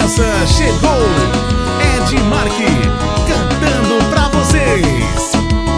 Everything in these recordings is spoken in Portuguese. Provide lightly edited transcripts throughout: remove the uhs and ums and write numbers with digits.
promessa chegou. Ed Marque cantando pra vocês.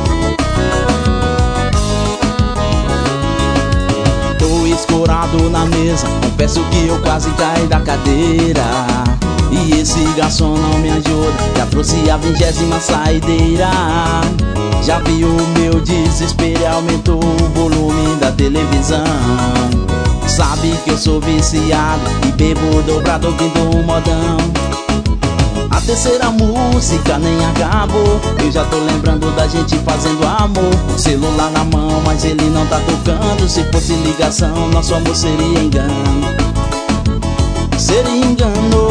Tô escorado na mesa, confesso que eu quase caí da cadeira. E esse garçom não me ajuda, já trouxe a 20ª saideira. Já viu o meu desespero e aumentou o volume da televisão. Sabe que eu sou viciado e bebo dobrado ouvindo um modão. A terceira música nem acabou, eu já tô lembrando da gente fazendo amor. Celular na mão, mas ele não tá tocando. Se fosse ligação, nosso amor seria engano. Seria engano.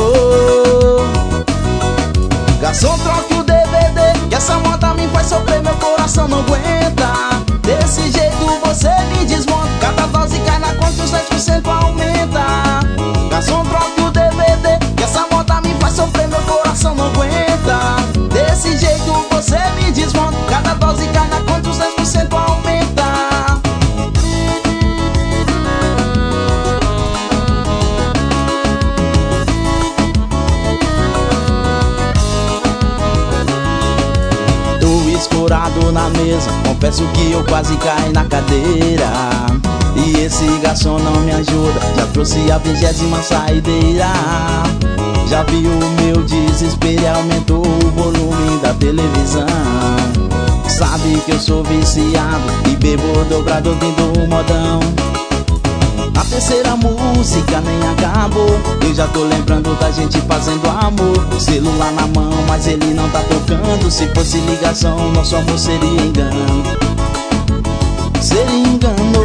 Garçom, troque o DVD, que essa moda me faz sofrer, meu coração não aguenta. Desse jeito você me desmonta, cada dose cai na conta e os 10% aumenta. Garçom, troque o DVD, que essa moda me faz sofrer, meu coração não aguenta. Desse jeito você me desmonta, cada dose cai na conta e os 10% aumenta. Escorado na mesa, confesso que eu quase caí na cadeira. E esse garçom não me ajuda, já trouxe a 20ª saideira. Já viu o meu desespero e aumentou o volume da televisão. Sabe que eu sou viciado e bebo dobrado ouvindo um modão. A terceira música nem acabou, eu já tô lembrando da gente fazendo amor. Celular na mão, mas ele não tá tocando. Se fosse ligação, nosso amor seria engano. Seria engano.